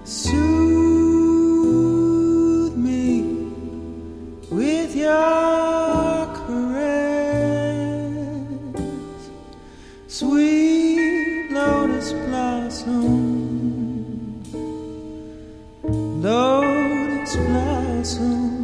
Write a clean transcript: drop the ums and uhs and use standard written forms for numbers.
Soothe me with your caress, sweet lotus blossom, lotus blossom.